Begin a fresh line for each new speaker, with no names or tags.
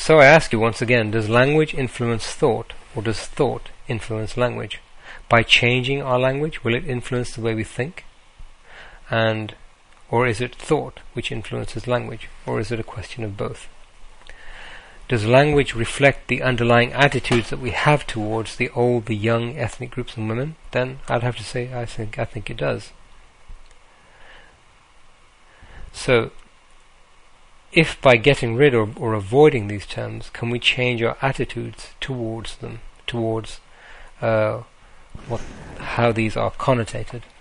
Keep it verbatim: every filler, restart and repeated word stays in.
So I ask you once again, does language influence thought, or does thought influence language? By changing our language, will it influence the way we think? And or is it thought which influences language, or is it a question of both? Does language reflect the underlying attitudes that we have towards the old, the young ethnic groups and women? Then I'd have to say I think I think it does. So, if by getting rid or, or avoiding these terms, can we change our attitudes towards them, towards uh, what how these are connotated?